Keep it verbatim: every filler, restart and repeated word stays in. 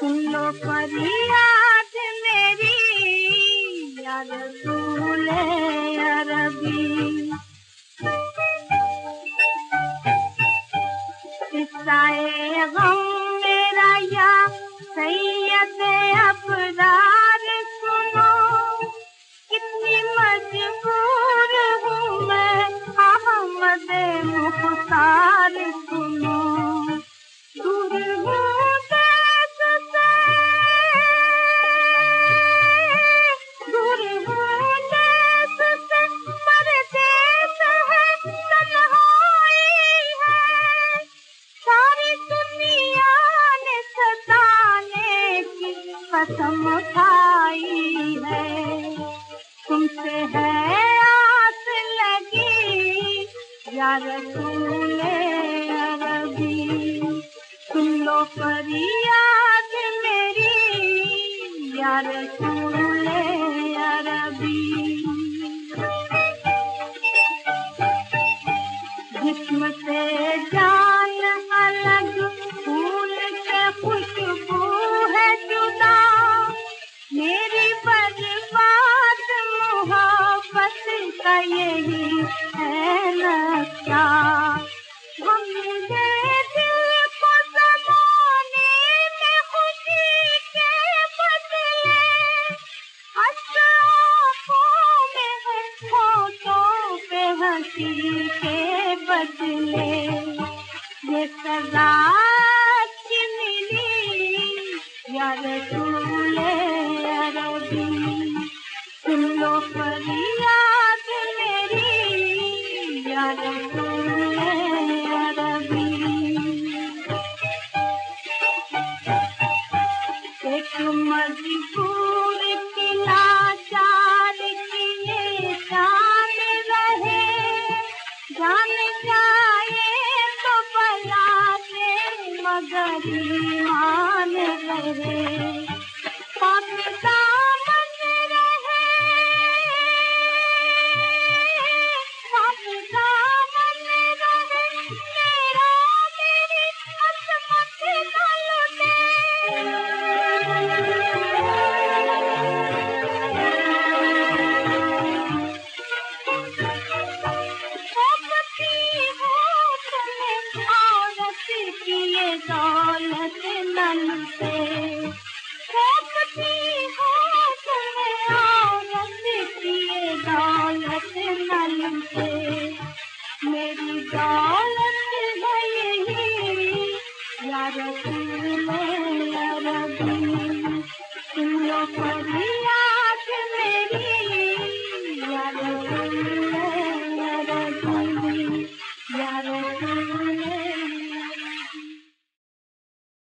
सुन लो फरियाद मेरी या रसूल अरबी। किस्साए गम मेरा या सैयद अबरार सुनो, कितनी मजबूर हूँ मैं अहमद मुख्तार सुनो। दूर हूँ देश से, दूर हूँ देश से, परदेश है तन्हाई है। सारी दुनिया ने सताने की कसम खाई है। तुमसे है आस लगी या रसूल अरबी। सुन लो फरियाद मेरी या रसूल अरबी। जिस्म से जान अलग, फूल से खुशबू है जुदा। मेरी बर्बाद मोहब्बत का यही है नक्शा। हम मेरे दिल को ज़माने में खुशी के बदले, हंस आँखों में है, होठों पे हंसी के बदले। ये सज़ा अच्छी मिली या रसूल अरबी। सुन लो फरियाद मेरी या रसूल अरबी। एक मजबूर की लाचार की ये शान रहे, जान जाए तो भला से मगर ईमान रहे। पाक दामन रहे, पाक दामन रहे, मेरा मेरी असमत न लुटे। खोपती हूँ तुम्हें औरत की ये दौलत न लुटे। खोपती हूँ तुम्हें औरत की ये दौलत न लुटे। मेरी दौलत है यही या रसूल